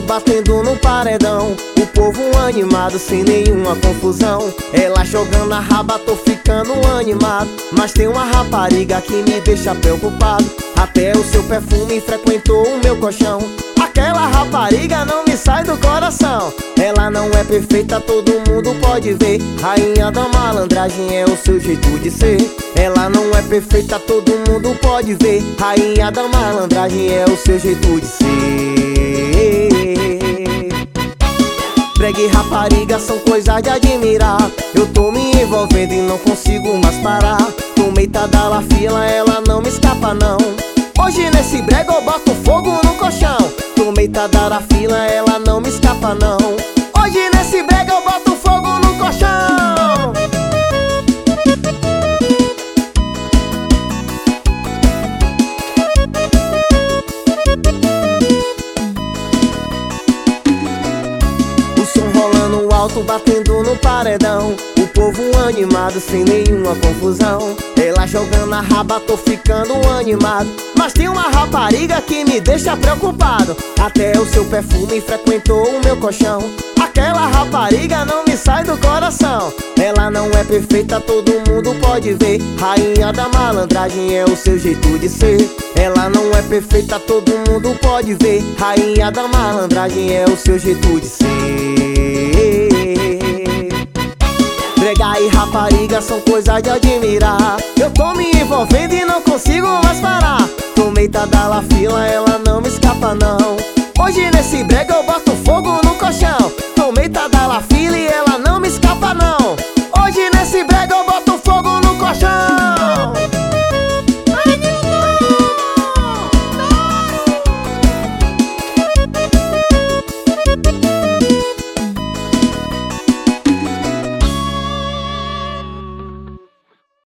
batendo no paredão. O povo animado, sem nenhuma confusão. Ela jogando a raba, tô ficando animado. Mas tem uma rapariga que me deixa preocupado. Até o seu perfume frequentou o meu colchão. Aquela rapariga não me sai do coração. Ela não é perfeita, todo mundo pode ver. Rainha da malandragem é o seu jeito de ser. Ela não é perfeita, todo mundo pode ver. Rainha da malandragem é o seu jeito de ser. Brega e rapariga são coisas de admirar. Eu tô me envolvendo e não consigo mais parar. Tô meitada da fila, ela não me escapa não. Hoje nesse brega eu boto fogo no colchão. Tô meitada da fila, ela não me escapa não. Hoje nesse brega eu boto fogo no colchão. O som rolando alto, batendo no paredão. O povo animado, sem nenhuma confusão. Ela jogando a raba, tô ficando animado. Mas tem uma rapariga que me deixa preocupado. Até o seu perfume frequentou o meu colchão. Aquela rapariga não me sai do coração. Ela não é perfeita, todo mundo pode ver. Rainha da malandragem é o seu jeito de ser. Ela não é perfeita, todo mundo pode ver. Rainha da malandragem é o seu jeito de ser. Brega e rapariga são coisas de admirar. Eu tô me envolvendo e não consigo mais parar. Tô meitada da fila, ela não me escapa não. Hoje nesse brega eu boto fogo no colchão.